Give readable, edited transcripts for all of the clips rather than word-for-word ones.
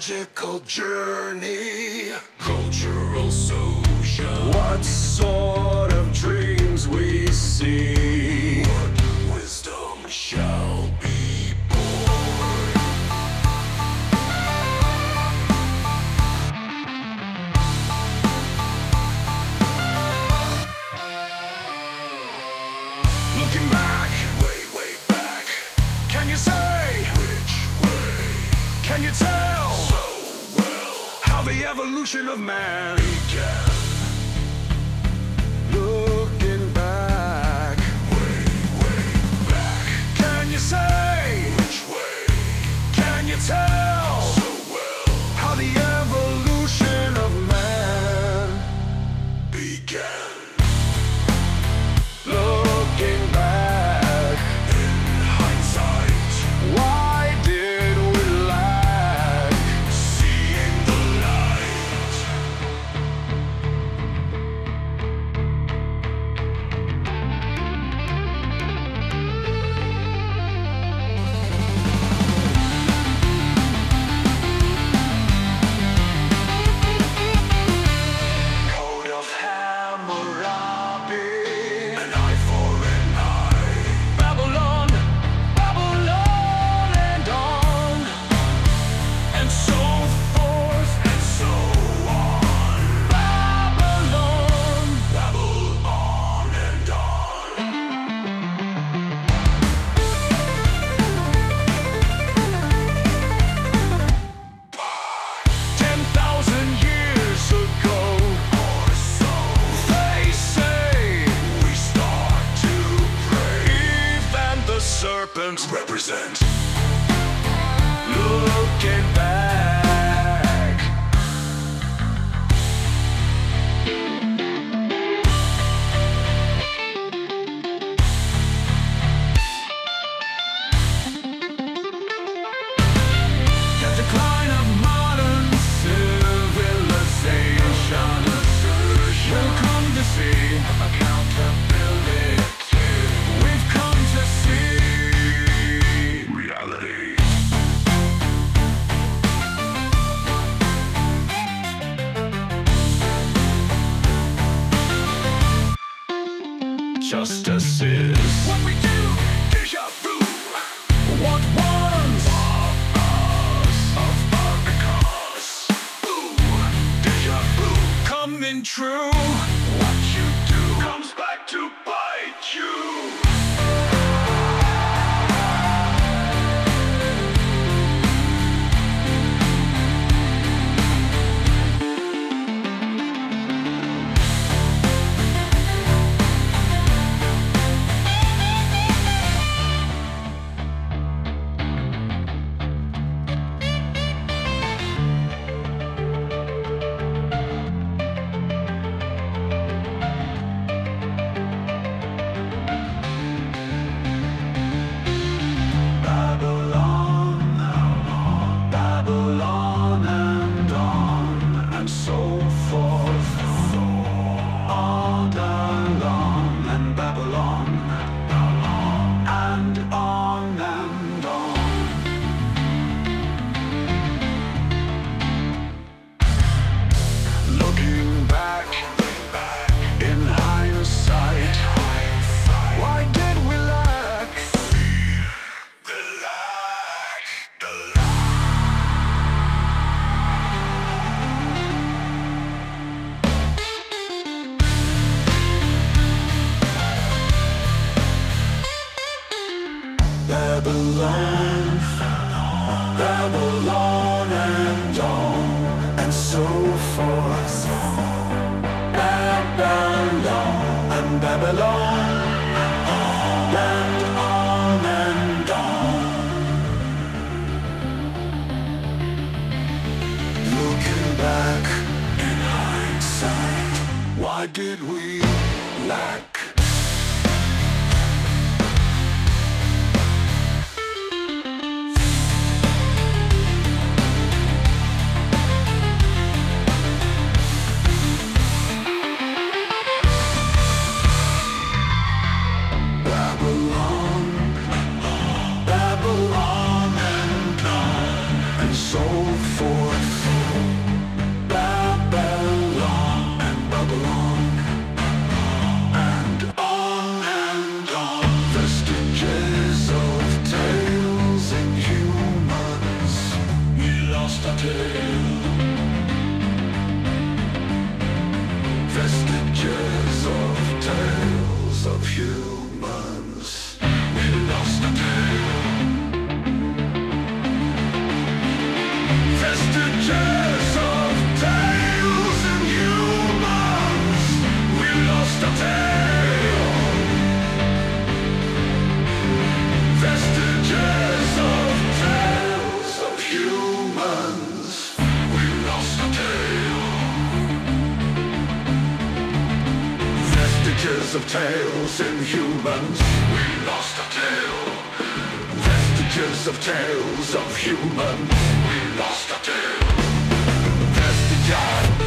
magical journey, cultural social. What sort of dreams we see? What wisdom shall be born? Looking back, way back, can you say which way? Can you tell so well how the evolution of man began? Looking back, way back, can you say which way? Can you tell so well how the evolution of man began? Looking back in hindsight, why did we lack seeing the light? Code of Hammurabi, an eye for an eye. Babylon, Babylon, and on, and so forth and so on. Babylon, Babylon, and on. 10,000 years ago or so, they say we start to pray. Eve and the serpent represent. Looking back, the decline of modern civilization will come to see accountability. We've come to see reality. Justice is what we do. Deja vu. What once of our because. Ooh, deja vu. Coming true. What you do comes back to bite you. Babylon, Babylon, and on, and so forth. On along, and Babylon, and on and on. Looking back in hindsight, why did we lack the lack? Babylon, Babylon, and on, and so forth. Babylon, and Babylon, and on and on. Looking back in hindsight, why did we lack? Babylon, Babylon, and on, and so forth. lost our tale. Vestiges of tales of humans. We lost our tale. Vestiges of tales and humans. We lost our tale. Vestiges of tales of humans. We lost our tale. Vestiges of tales in humans. We lost our tale. Vestiges of tales of humans. We lost our tale. Vestiges.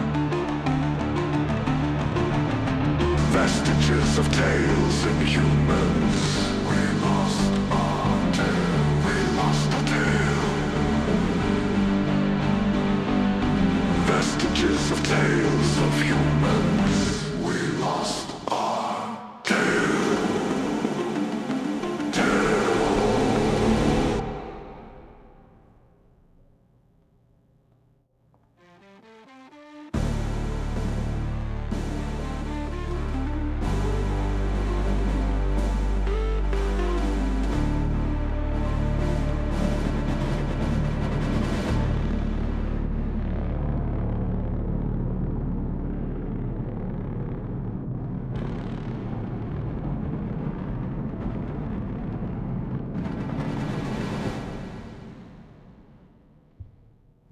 Vestiges of tales in humans.